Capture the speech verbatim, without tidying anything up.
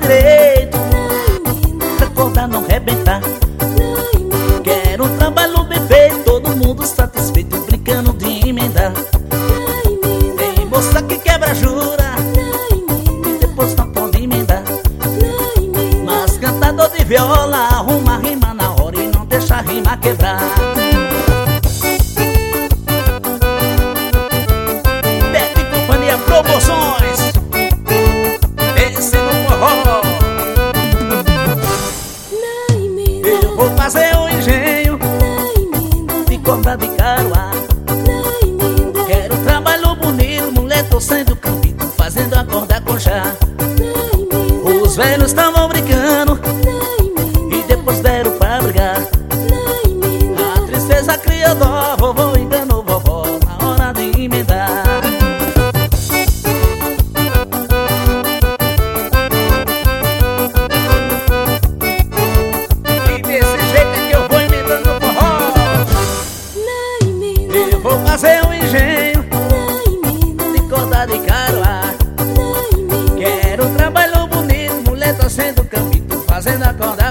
direito, acordar não rebentar. Quero um trabalho bem feito, todo mundo satisfeito, brincando de emendar. Tem moça que quebra jura e depois não pode emendar. Mas cantador de viola arruma rima na hora e não deixa a rima quebrar. Promoções, esse no forró. Eu vou fazer um engenho de corda de caruá. Quero um trabalho bonito, mulher torcendo o campito, fazendo a corda com chá. Os velhos estavam brincando e depois deram pra brigar. A tristeza criou dó, vovô enganou vovó na hora de emendar. Vou fazer um engenho de corda de caruá. Quero um trabalho bonito, mulher torcendo o campito, fazendo a corda